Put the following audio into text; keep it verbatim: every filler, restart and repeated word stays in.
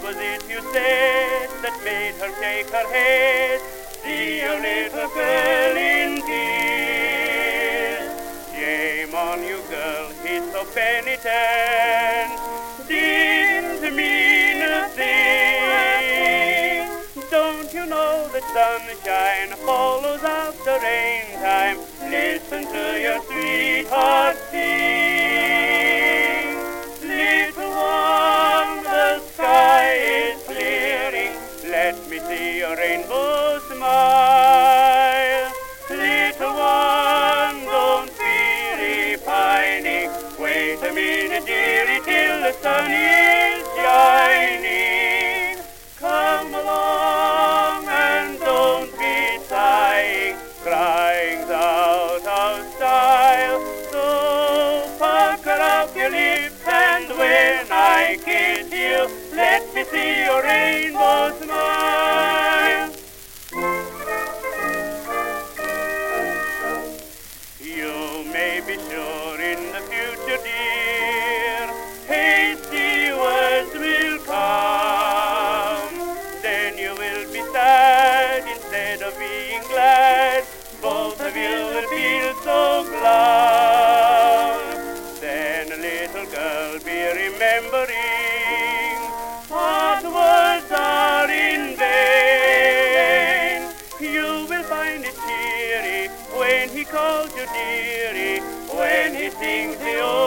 was it you said that made her shake her head? See your little girl in tears. Shame on you, girl, he's so penitent. Didn't mean a thing. Don't you know that sunshine follows after rain time? Listen to your sweetheart sing. Little one, the sky is clearing. Let me see your rainbow smile. Little one, don't be repining. Wait a minute, dearie, till the sun is shining. Come along and don't be sighing. Crying's out of style. So pucker up your lips, and when I kiss you, let me see your rainbow smile. You may be sure in the future, dear, hasty words will come. Then you will be sad instead of being glad. Both of you will feel so glad. Then, little girl, be remembering what words are in vain. You will find it cheery when he calls you dearie, when he sings the old